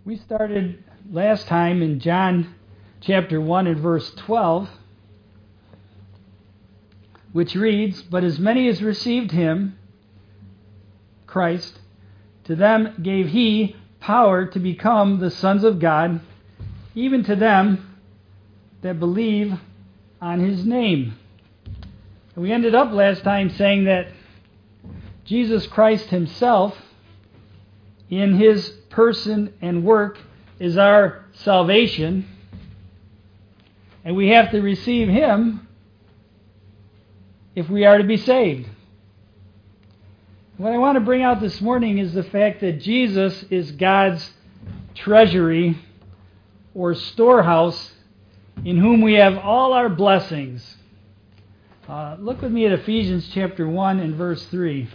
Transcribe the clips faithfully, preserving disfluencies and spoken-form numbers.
We started last time in John chapter one and verse twelve, which reads, "But as many as received him," Christ, "to them gave he power to become the sons of God, even to them that believe on his name." And we ended up last time saying that Jesus Christ himself, in his person and work, is our salvation, and we have to receive him if we are to be saved. What I want to bring out this morning is the fact that Jesus is God's treasury or storehouse in whom we have all our blessings. Uh, look with me at Ephesians chapter one and verse three.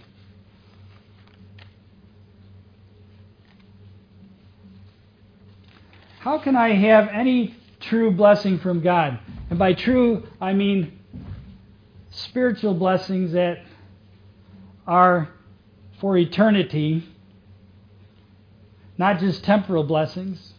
How can I have any true blessing from God? And by true, I mean spiritual blessings that are for eternity, not just temporal blessings.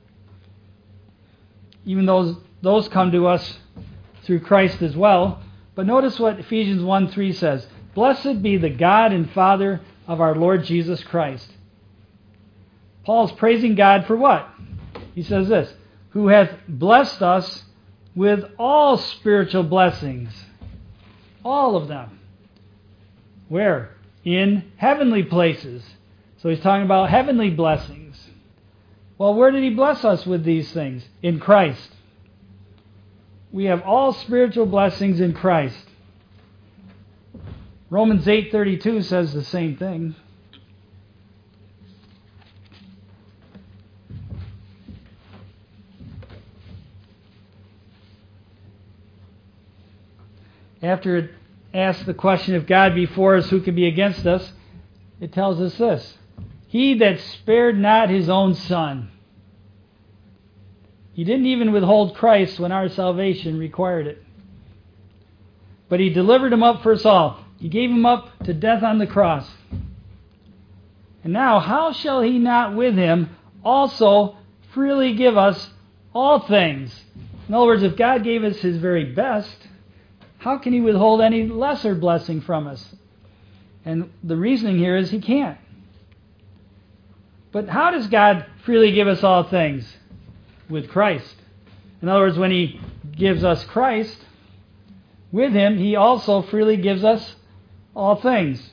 Even those those come to us through Christ as well. But notice what Ephesians one three says. "Blessed be the God and Father of our Lord Jesus Christ." Paul's praising God for what? He says this, "Who hath blessed us with all spiritual blessings." All of them. Where? In heavenly places. So he's talking about heavenly blessings. Well, where did he bless us with these things? In Christ. We have all spiritual blessings in Christ. Romans eight thirty-two says the same thing. After it asks the question, if God be for us, who can be against us? It tells us this: "He that spared not his own Son." He didn't even withhold Christ when our salvation required it. But he delivered him up for us all. He gave him up to death on the cross. And now, how shall he not with him also freely give us all things? In other words, if God gave us his very best, how can he withhold any lesser blessing from us? And the reasoning here is he can't. But how does God freely give us all things? With Christ. In other words, when he gives us Christ, with him he also freely gives us all things.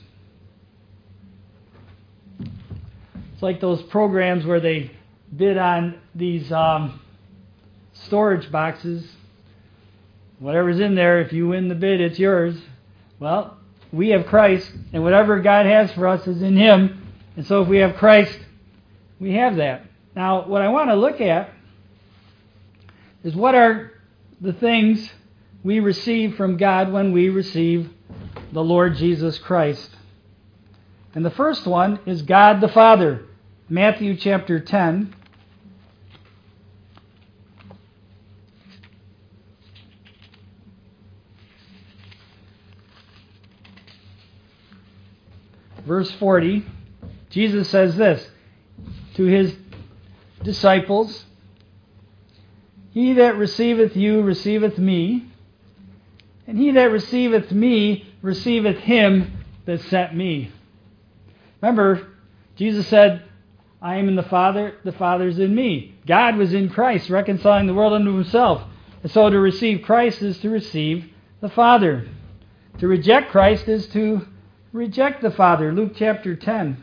It's like those programs where they bid on these um, storage boxes. Whatever's in there, if you win the bid, it's yours. Well, we have Christ, and whatever God has for us is in him. And so if we have Christ, we have that. Now, what I want to look at is what are the things we receive from God when we receive the Lord Jesus Christ. And the first one is God the Father. Matthew chapter ten. Verse forty, Jesus says this to his disciples: "He that receiveth you receiveth me, and he that receiveth me receiveth him that sent me." Remember, Jesus said, "I am in the Father, the Father is in me." God was in Christ, reconciling the world unto himself. And so to receive Christ is to receive the Father. To reject Christ is to reject the Father. Luke chapter ten.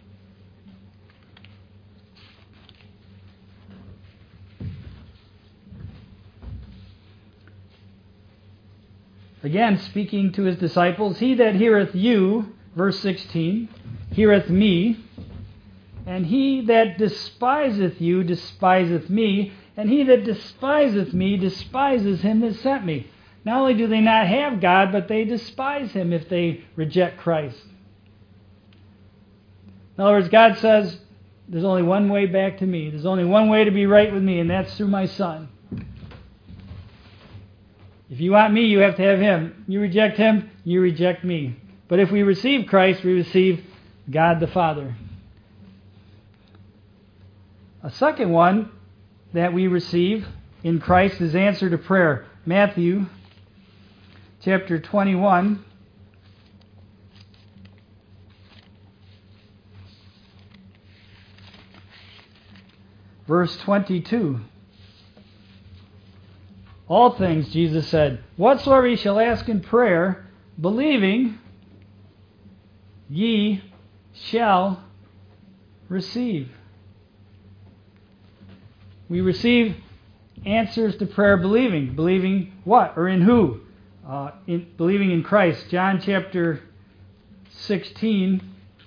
Again, speaking to his disciples, "He that heareth you," verse sixteen, "heareth me, and he that despiseth you despiseth me, and he that despiseth me despises him that sent me." Not only do they not have God, but they despise him if they reject Christ. In other words, God says, there's only one way back to me. There's only one way to be right with me, and that's through my Son. If you want me, you have to have him. You reject him, you reject me. But if we receive Christ, we receive God the Father. A second one that we receive in Christ is answer to prayer. Matthew chapter twenty-one. Verse twenty-two. All things, Jesus said, whatsoever ye shall ask in prayer, believing, ye shall receive. We receive answers to prayer believing. Believing what? Or in who? Uh, in, believing in Christ. John chapter sixteen.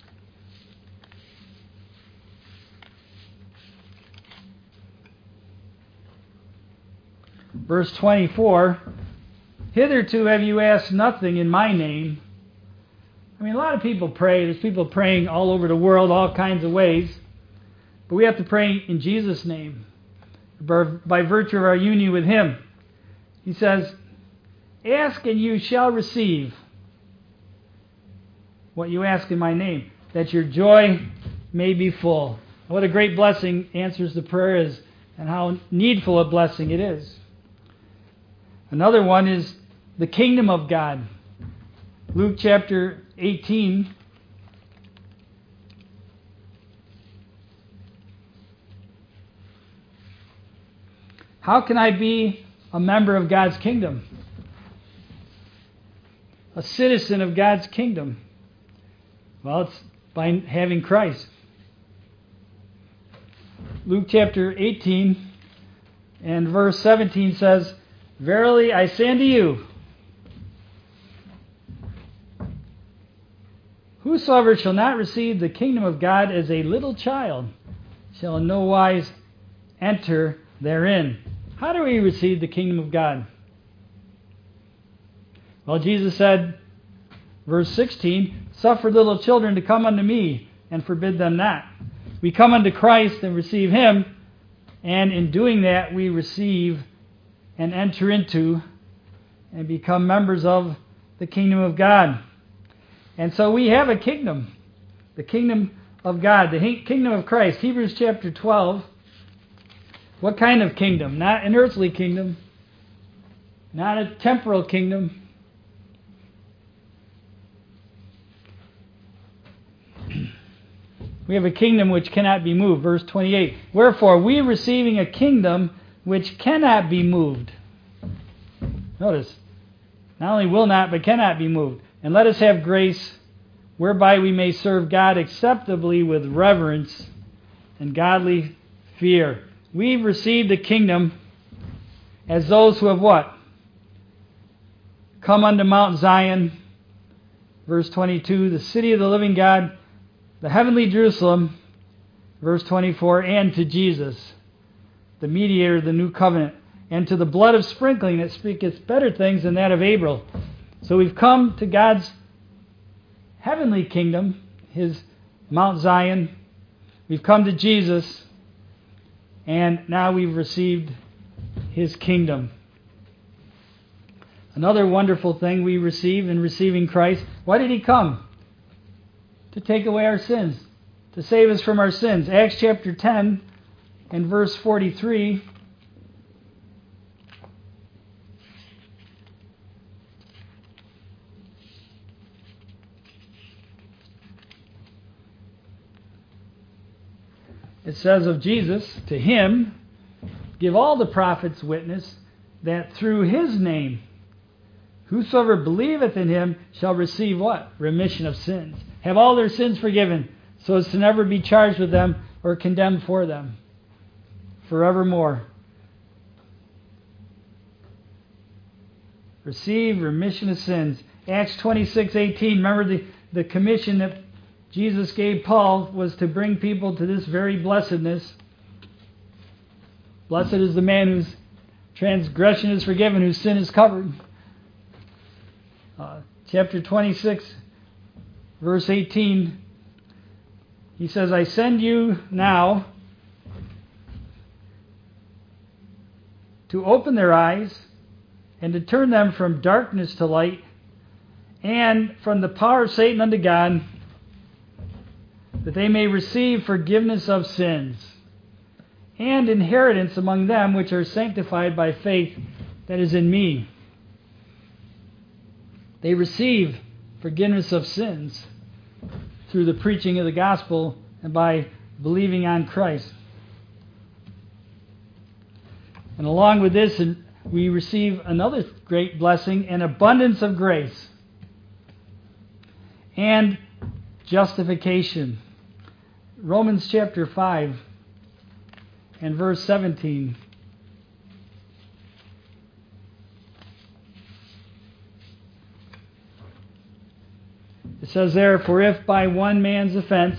Verse twenty-four. Hitherto have you asked nothing in my name. I mean, a lot of people pray. There's people praying all over the world, all kinds of ways. But we have to pray in Jesus' name, by virtue of our union with Him. He says, ask and you shall receive what you ask in my name, that your joy may be full. What a great blessing answers to prayer is, and how needful a blessing it is. Another one is the kingdom of God. Luke chapter eighteen. How can I be a member of God's kingdom? A citizen of God's kingdom? Well, it's by having Christ. Luke chapter eighteen and verse seventeen says, verily I say unto you, whosoever shall not receive the kingdom of God as a little child shall in no wise enter therein. How do we receive the kingdom of God? Well, Jesus said, verse sixteen, suffer little children to come unto me, and forbid them not. We come unto Christ and receive Him, and in doing that we receive and enter into and become members of the kingdom of God. And so we have a kingdom, the kingdom of God, the kingdom of Christ. Hebrews chapter twelve. What kind of kingdom? Not an earthly kingdom, not a temporal kingdom. We have a kingdom which cannot be moved. Verse twenty-eight. Wherefore, we receiving a kingdom which cannot be moved. Notice, not only will not, but cannot be moved. And let us have grace whereby we may serve God acceptably with reverence and godly fear. We've received a kingdom as those who have what? Come unto Mount Zion. Verse twenty-two, the city of the living God, the heavenly Jerusalem. Verse twenty-four, and to Jesus, the mediator of the new covenant, and to the blood of sprinkling that speaketh better things than that of Abel. So we've come to God's heavenly kingdom, His Mount Zion. We've come to Jesus, and now we've received His kingdom. Another wonderful thing we receive in receiving Christ. Why did He come? To take away our sins, to save us from our sins. Acts chapter ten and verse forty-three. It says of Jesus, to Him give all the prophets witness that through His name whosoever believeth in Him shall receive what? Remission of sins. Have all their sins forgiven, so as to never be charged with them or condemned for them forevermore. Receive remission of sins. Acts twenty-six eighteen. Remember the, the commission that Jesus gave Paul was to bring people to this very blessedness. Blessed is the man whose transgression is forgiven, whose sin is covered. Uh, chapter twenty-six, verse eighteen, he says, I send you now to open their eyes and to turn them from darkness to light and from the power of Satan unto God, that they may receive forgiveness of sins and inheritance among them which are sanctified by faith that is in me. They receive forgiveness of sins through the preaching of the gospel and by believing on Christ. And along with this, we receive another great blessing, an abundance of grace and justification. Romans chapter five and verse seventeen. It says there, for if by one man's offense,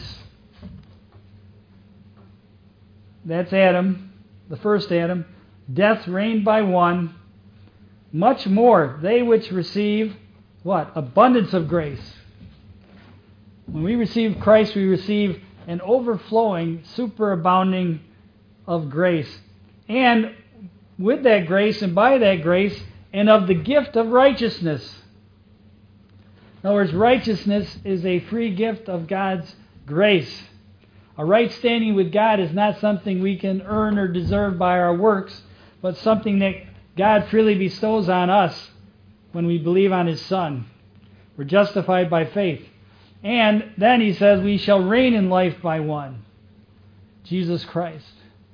that's Adam, the first Adam, death reigned by one, much more they which receive, what? Abundance of grace. When we receive Christ, we receive an overflowing, superabounding of grace. And with that grace and by that grace, and of the gift of righteousness. In other words, righteousness is a free gift of God's grace. A right standing with God is not something we can earn or deserve by our works, but something that God freely bestows on us when we believe on His Son. We're justified by faith. And then he says, we shall reign in life by one, Jesus Christ.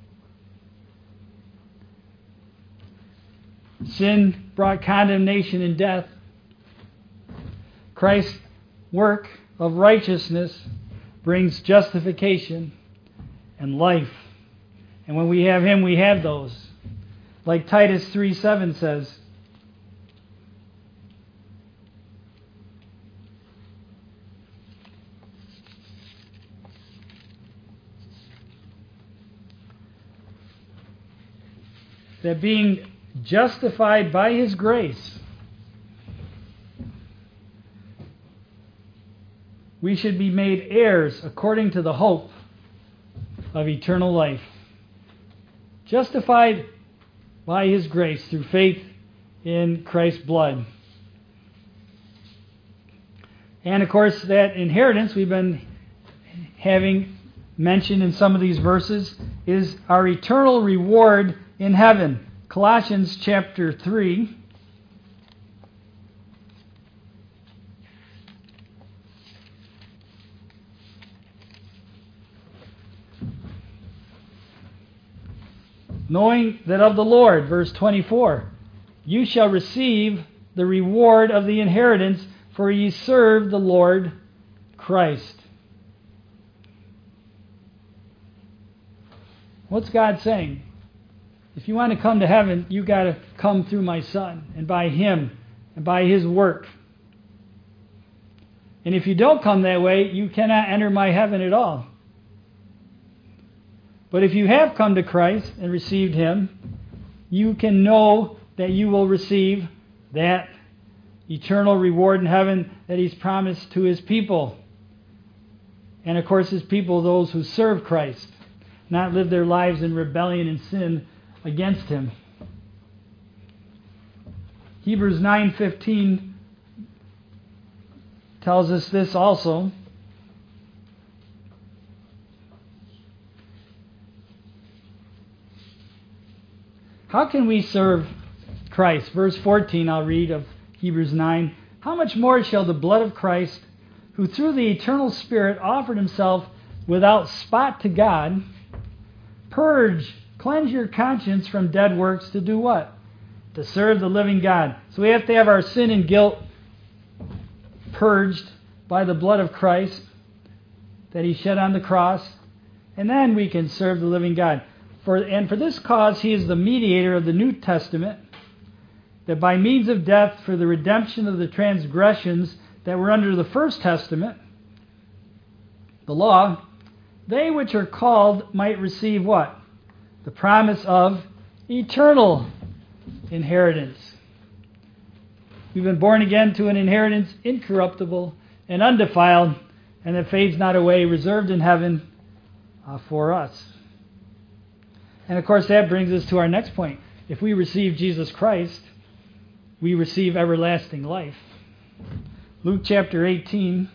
Sin brought condemnation and death. Christ's work of righteousness brings justification and life. And when we have Him, we have those. Like Titus three seven says, that being justified by His grace, we should be made heirs according to the hope of eternal life. Justified by His grace through faith in Christ's blood. And of course, that inheritance we've been having mentioned in some of these verses is our eternal reward in heaven. Colossians chapter three. Knowing that of the Lord, verse twenty-four, you shall receive the reward of the inheritance, for ye serve the Lord Christ. What's God saying? If you want to come to heaven, you got to come through my Son and by Him and by His work. And if you don't come that way, you cannot enter my heaven at all. But if you have come to Christ and received Him, you can know that you will receive that eternal reward in heaven that He's promised to His people. And of course, His people, those who serve Christ, not live their lives in rebellion and sin against Him. Hebrews nine fifteen tells us this also. How can we serve Christ? Verse fourteen, I'll read of Hebrews nine. How much more shall the blood of Christ, who through the eternal Spirit offered Himself without spot to God, purge, cleanse your conscience from dead works to do what? To serve the living God. So we have to have our sin and guilt purged by the blood of Christ that He shed on the cross, and then we can serve the living God. For, and for this cause He is the mediator of the New Testament, that by means of death for the redemption of the transgressions that were under the First Testament, the law, they which are called might receive what? The promise of eternal inheritance. We've been born again to an inheritance incorruptible and undefiled, and that fades not away, reserved in heaven uh, for us. And of course, that brings us to our next point. If we receive Jesus Christ, we receive everlasting life. Luke chapter eighteen.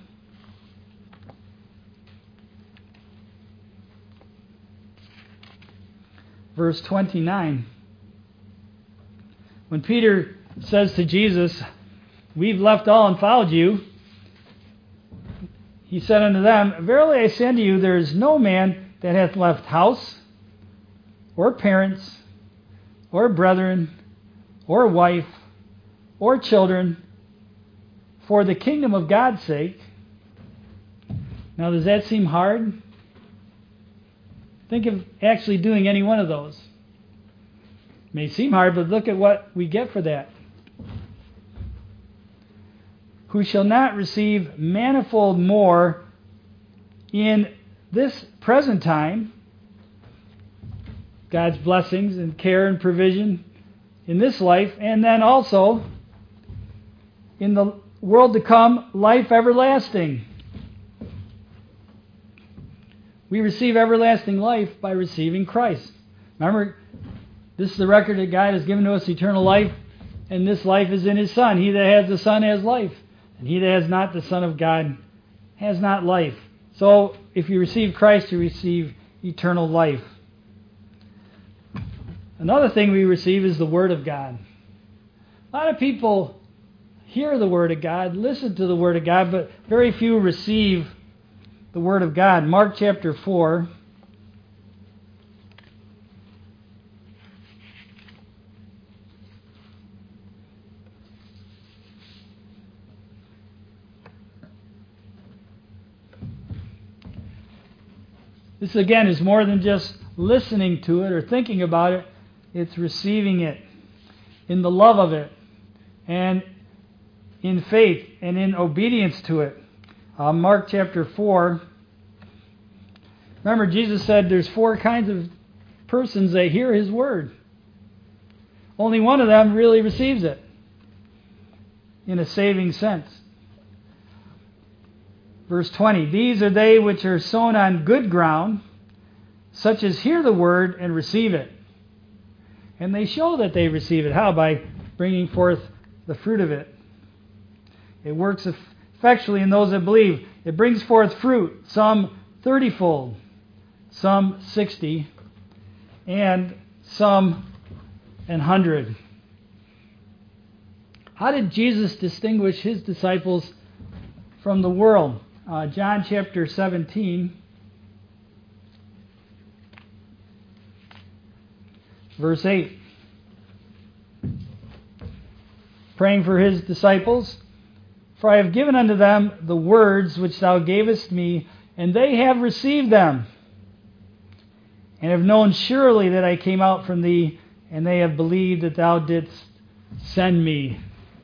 verse twenty-nine. When Peter says to Jesus, "We've left all and followed you," he said unto them, "Verily I say unto you, there is no man that hath left house, or parents, or brethren, or wife, or children, for the kingdom of God's sake." Now, does that seem hard? Think of actually doing any one of those. It may seem hard, but look at what we get for that. "Who shall not receive manifold more in this present time," God's blessings and care and provision in this life, and then also in the world to come, life everlasting. We receive everlasting life by receiving Christ. Remember, this is the record that God has given to us, eternal life, and this life is in His Son. He that has the Son has life, and he that has not the Son of God has not life. So, if you receive Christ, you receive eternal life. Another thing we receive is the Word of God. A lot of people hear the Word of God, listen to the Word of God, but very few receive the Word of God. Mark chapter four. This again is more than just listening to it or thinking about it. It's receiving it in the love of it and in faith and in obedience to it. Uh, Mark chapter four. Remember, Jesus said there's four kinds of persons that hear His word. Only one of them really receives it in a saving sense. Verse twenty, "These are they which are sown on good ground, such as hear the word and receive it." And they show that they receive it. How? By bringing forth the fruit of it. It works effectually in those that believe. It brings forth fruit, some thirty-fold, some sixty, and some an hundred. How did Jesus distinguish His disciples from the world? Uh, John chapter seventeen, verse eight. Praying for His disciples, "For I have given unto them the words which Thou gavest me, and they have received them, and have known surely that I came out from Thee, and they have believed that Thou didst send me."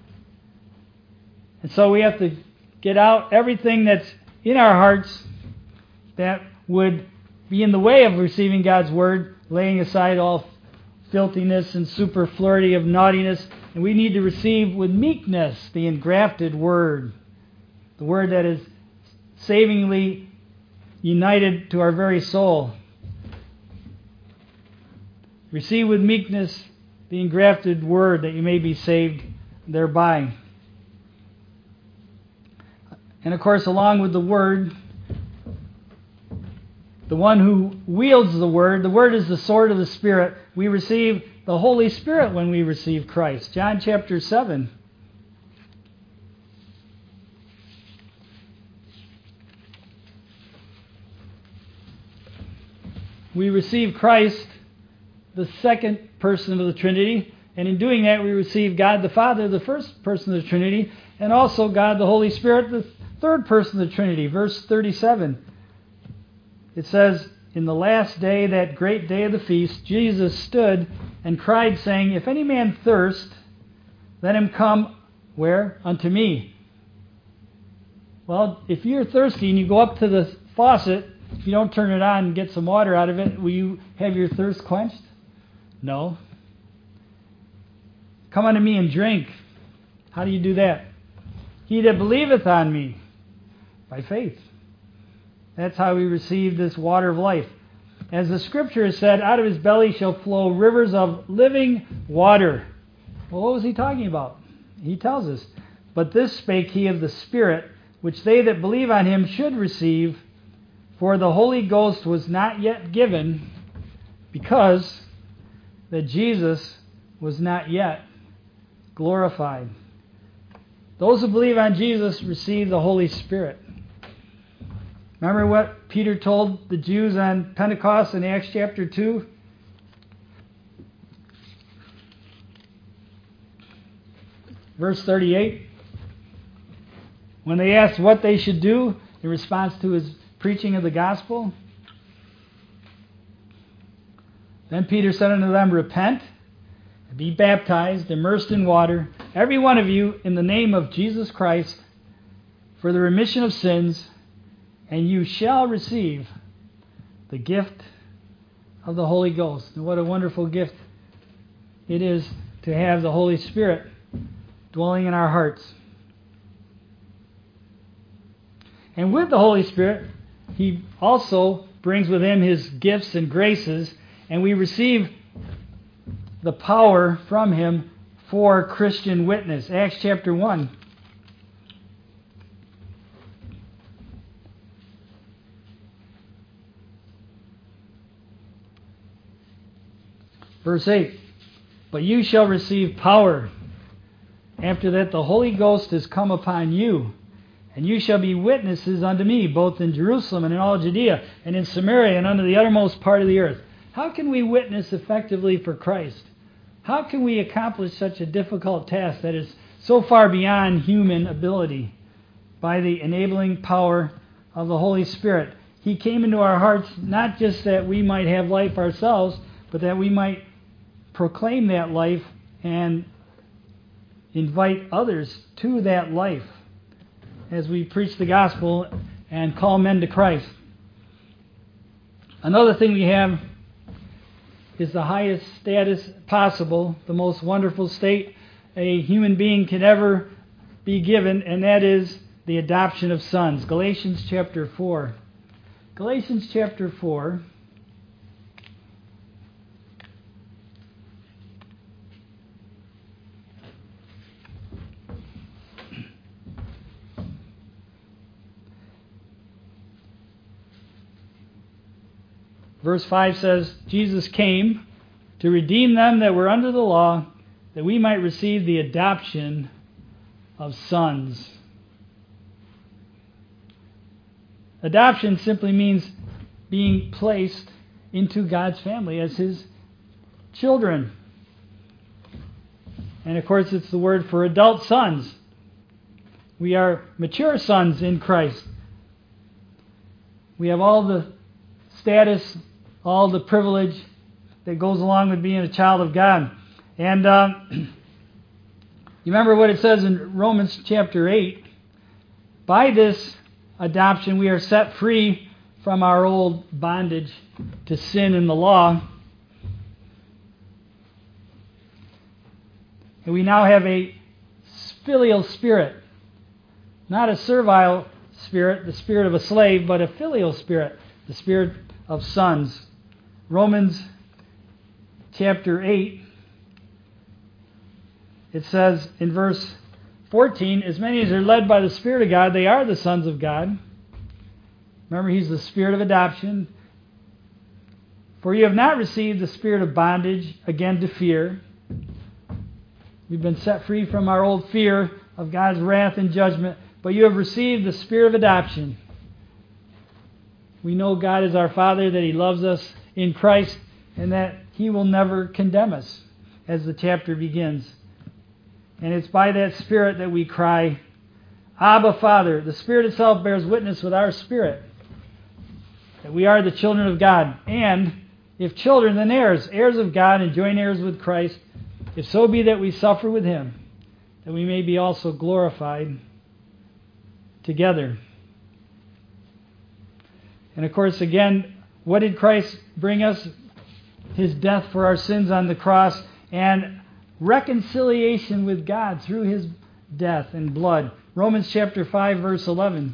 And so we have to get out everything that's in our hearts that would be in the way of receiving God's Word, laying aside all filthiness and superfluity of naughtiness. And we need to receive with meekness the engrafted Word, the Word that is savingly united to our very soul. Receive with meekness the engrafted Word, that you may be saved thereby. And of course, along with the Word, the one who wields the Word, the Word is the sword of the Spirit. We receive the Holy Spirit when we receive Christ. John chapter seven. We receive Christ, the second person of the Trinity, and in doing that we receive God the Father, the first person of the Trinity, and also God the Holy Spirit, the third person of the Trinity. Verse thirty-seven. It says, "In the last day, that great day of the feast, Jesus stood and cried, saying, If any man thirst, let him come," where? "Unto me." Well, if you're thirsty and you go up to the faucet, if you don't turn it on and get some water out of it, will you have your thirst quenched? No. "Come unto me and drink." How do you do that? "He that believeth on me," by faith. That's how we receive this water of life. As the Scripture has said, "Out of his belly shall flow rivers of living water." Well, what was he talking about? He tells us, "But this spake he of the Spirit, which they that believe on him should receive, for the Holy Ghost was not yet given, because that Jesus was not yet glorified. Those who believe on Jesus receive the Holy Spirit. Remember what Peter told the Jews on Pentecost in Acts chapter two? Verse thirty-eight. When they asked what they should do in response to his preaching of the gospel, then Peter said unto them, Repent, and be baptized, immersed in water, every one of you, in the name of Jesus Christ, for the remission of sins, and you shall receive the gift of the Holy Ghost. And what a wonderful gift it is to have the Holy Spirit dwelling in our hearts. And with the Holy Spirit, He also brings with Him His gifts and graces, and we receive the power from Him for Christian witness. Acts chapter one. Verse eight. But you shall receive power. After that the Holy Ghost is come upon you, and you shall be witnesses unto me, both in Jerusalem and in all Judea, and in Samaria, and unto the uttermost part of the earth. How can we witness effectively for Christ? How can we accomplish such a difficult task that is so far beyond human ability? By the enabling power of the Holy Spirit. He came into our hearts not just that we might have life ourselves, but that we might proclaim that life and invite others to that life as we preach the gospel and call men to Christ. Another thing we have is the highest status possible, the most wonderful state a human being can ever be given, and that is the adoption of sons. Galatians chapter four. Galatians chapter four. Verse five says, Jesus came to redeem them that were under the law, that we might receive the adoption of sons. Adoption simply means being placed into God's family as His children. And of course it's the word for adult sons. We are mature sons in Christ. We have all the status, all the privilege that goes along with being a child of God. And uh, you remember what it says in Romans chapter eight. By this adoption we are set free from our old bondage to sin and the law. And we now have a filial spirit. Not a servile spirit, the spirit of a slave, but a filial spirit, the spirit of sons. Romans chapter eight, it says in verse fourteen, as many as are led by the Spirit of God, they are the sons of God. Remember, He's the spirit of adoption. For you have not received the spirit of bondage again to fear. We've been set free from our old fear of God's wrath and judgment, but you have received the spirit of adoption. We know God is our Father, that He loves us in Christ, and that He will never condemn us, as the chapter begins. And it's by that Spirit that we cry, Abba, Father. The Spirit itself bears witness with our spirit that we are the children of God. And if children, then heirs, heirs of God, and joint heirs with Christ, if so be that we suffer with Him, that we may be also glorified together. And of course, again, what did Christ bring us? His death for our sins on the cross and reconciliation with God through His death and blood. Romans chapter five, verse eleven.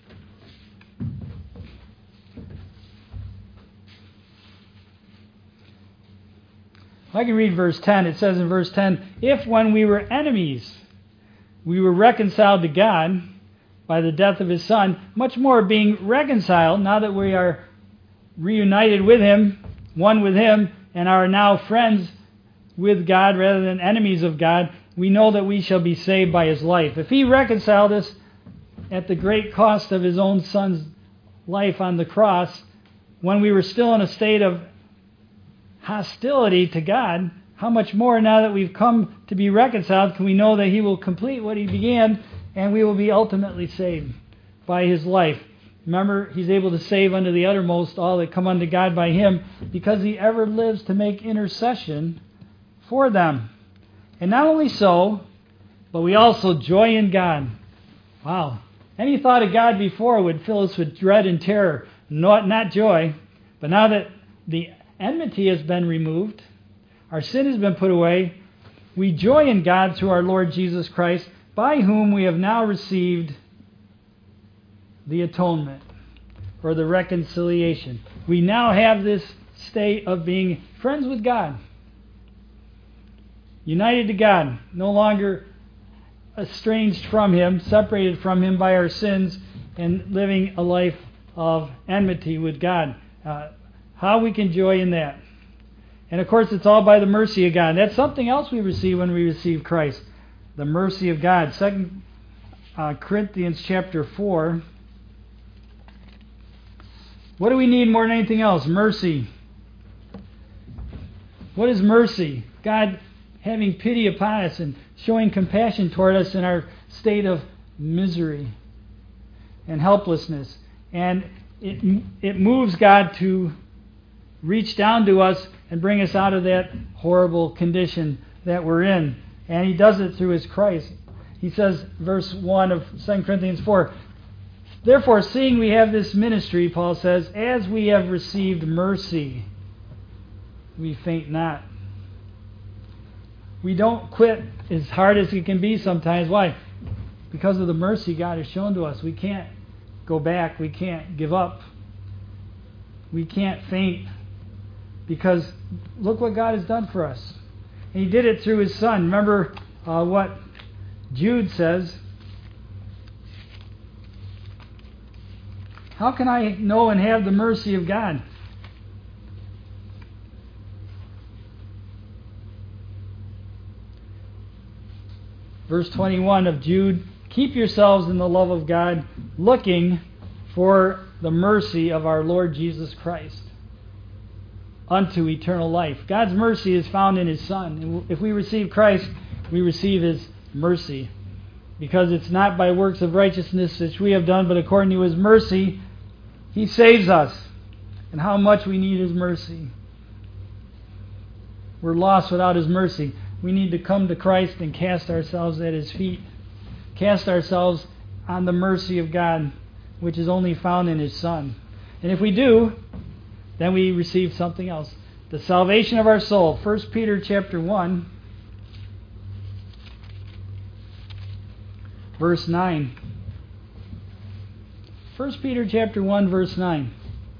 I can read verse ten. It says in verse ten, if when we were enemies, we were reconciled to God by the death of His Son, much more being reconciled, now that we are reunited with Him, one with Him, and are now friends with God rather than enemies of God, we know that we shall be saved by His life. If He reconciled us at the great cost of His own Son's life on the cross, when we were still in a state of hostility to God, how much more now that we've come to be reconciled can we know that He will complete what He began and we will be ultimately saved by His life. Remember, He's able to save unto the uttermost all that come unto God by Him, because He ever lives to make intercession for them. And not only so, but we also joy in God. Wow. Any thought of God before would fill us with dread and terror, not, not joy. But now that the enmity has been removed, our sin has been put away, we joy in God through our Lord Jesus Christ, by whom we have now received the atonement, or the reconciliation. We now have this state of being friends with God, united to God, no longer estranged from Him, separated from Him by our sins, and living a life of enmity with God. Uh, how we can joy in that. And of course, it's all by the mercy of God. That's something else we receive when we receive Christ. The mercy of God. Second uh, Corinthians chapter four. What do we need more than anything else? Mercy. What is mercy? God having pity upon us and showing compassion toward us in our state of misery and helplessness. And it, it moves God to reach down to us and bring us out of that horrible condition that we're in. And He does it through His Christ. He says, verse one of Second Corinthians four, therefore, seeing we have this ministry, Paul says, as we have received mercy, we faint not. We don't quit as hard as it can be sometimes. Why? Because of the mercy God has shown to us. We can't go back. We can't give up. We can't faint. Because look what God has done for us. And He did it through His Son. Remember uh, what Jude says. How can I know and have the mercy of God? Verse twenty-one of Jude, keep yourselves in the love of God, looking for the mercy of our Lord Jesus Christ unto eternal life. God's mercy is found in His Son. And if we receive Christ, we receive His mercy. Because it's not by works of righteousness which we have done, but according to His mercy, He saves us. And how much we need His mercy. We're lost without His mercy. We need to come to Christ and cast ourselves at His feet. Cast ourselves on the mercy of God, which is only found in His Son. And if we do, then we receive something else. The salvation of our soul. First Peter chapter one, verse nine. First Peter chapter one, verse nine.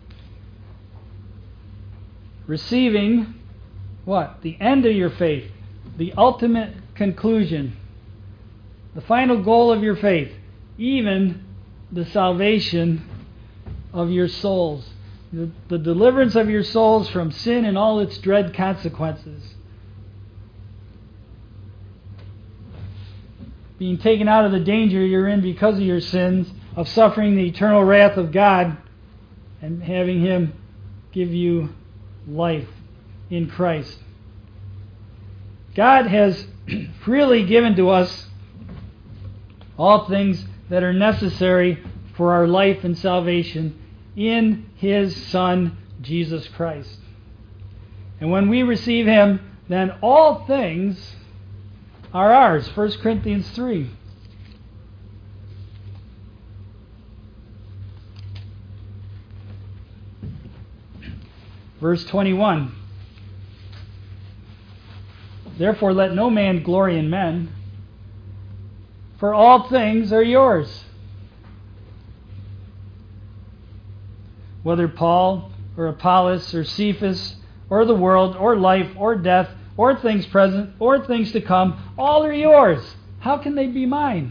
Receiving what? The end of your faith. The ultimate conclusion. The final goal of your faith. Even the salvation of your souls. The, the deliverance of your souls from sin and all its dread consequences. Being taken out of the danger you're in because of your sins, of suffering the eternal wrath of God, and having Him give you life in Christ. God has freely given to us all things that are necessary for our life and salvation in His Son, Jesus Christ. And when we receive Him, then all things are ours. First Corinthians three. Verse twenty-one. Therefore let no man glory in men, for all things are yours. Whether Paul or Apollos or Cephas or the world or life or death or things present or things to come, all are yours. How can they be mine?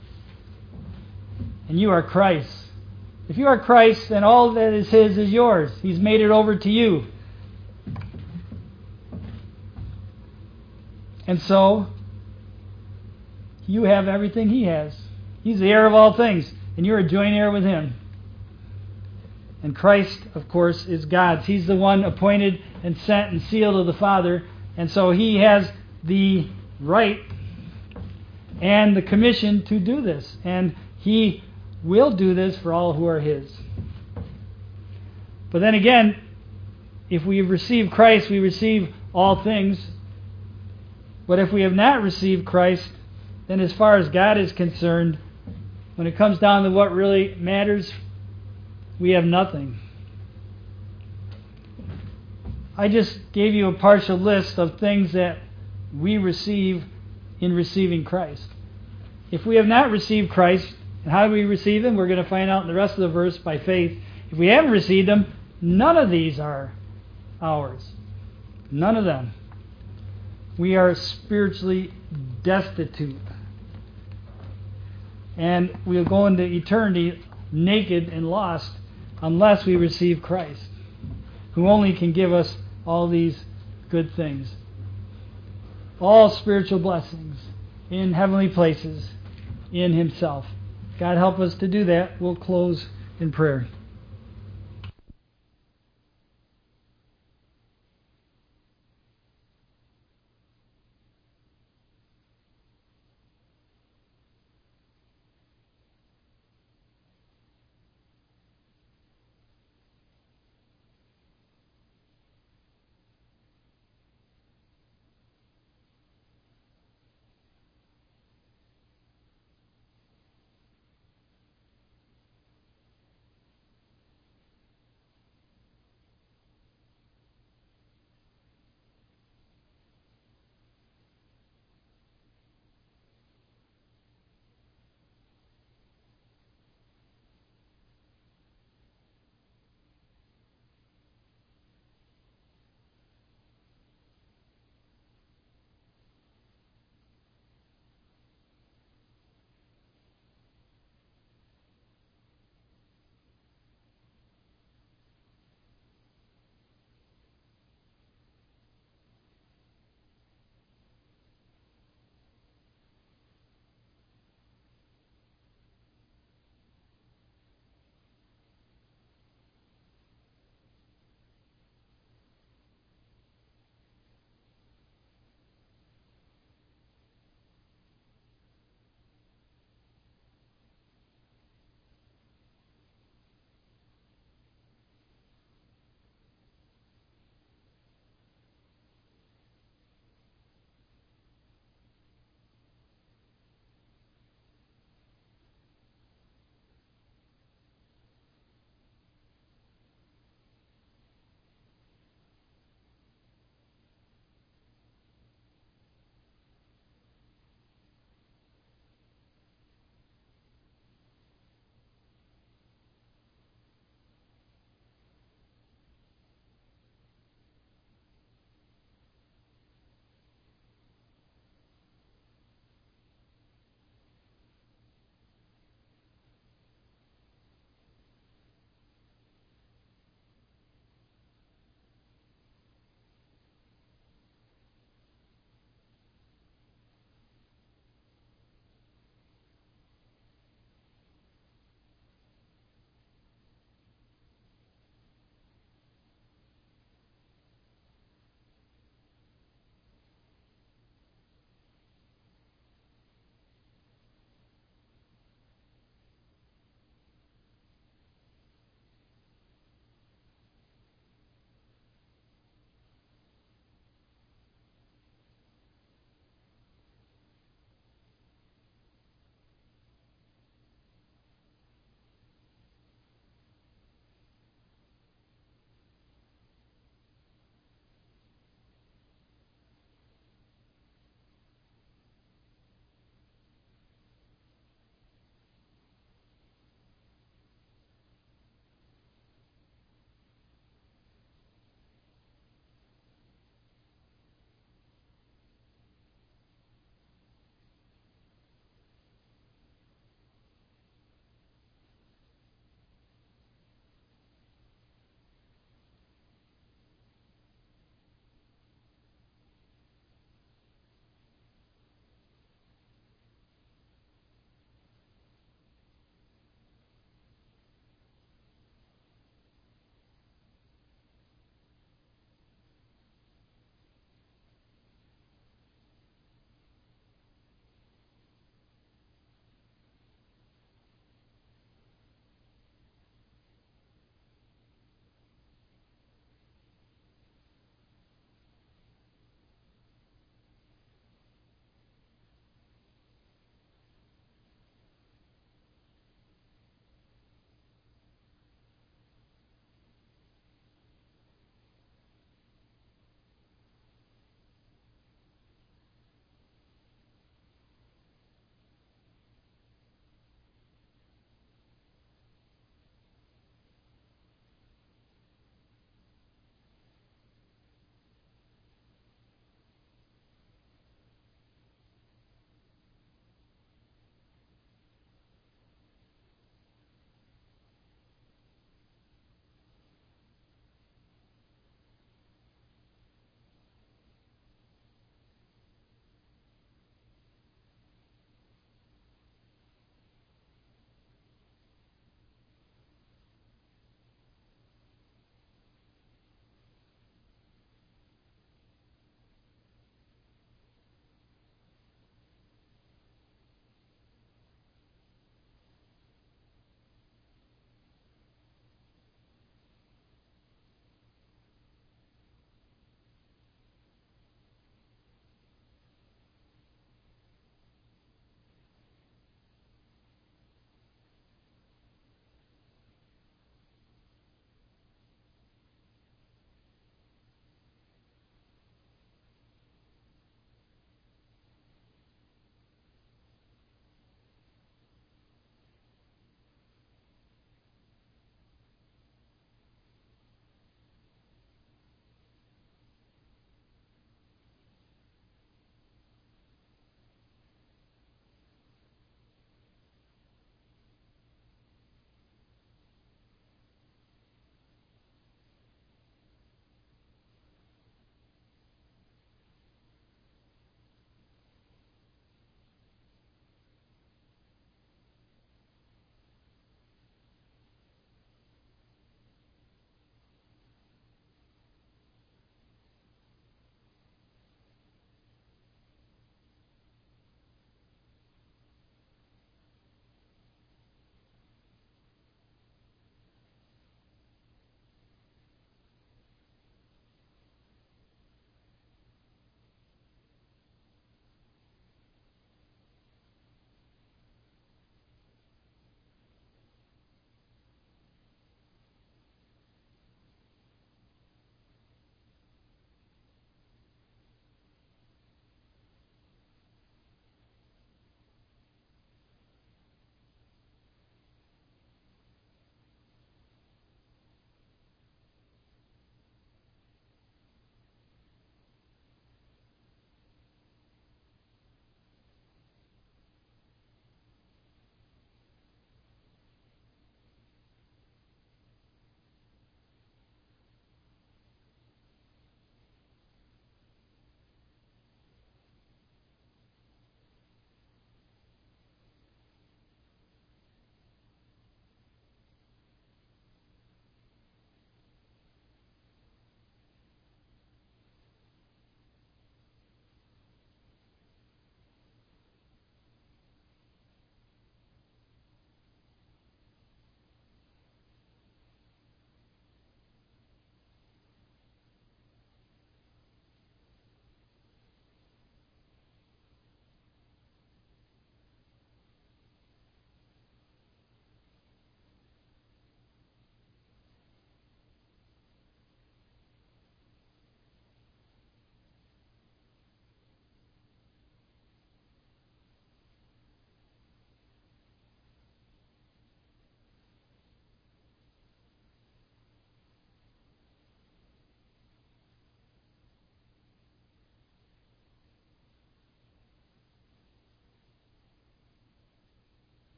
And you are Christ. If you are Christ, then all that is His is yours. He's made it over to you. And so, you have everything He has. He's the heir of all things, and you're a joint heir with Him. And Christ, of course, is God's. He's the one appointed and sent and sealed of the Father, and so He has the right and the commission to do this. And He will do this for all who are His. But then again, if we have received Christ, we receive all things. But if we have not received Christ, then as far as God is concerned, when it comes down to what really matters, we have nothing. I just gave you a partial list of things that we receive in receiving Christ. If we have not received Christ, and how do we receive Him? We're going to find out in the rest of the verse by faith. If we haven't received Him, none of these are ours. None of them. We are spiritually destitute. And we'll go into eternity naked and lost unless we receive Christ, who only can give us all these good things. All spiritual blessings in heavenly places in Himself. God help us to do that. We'll close in prayer.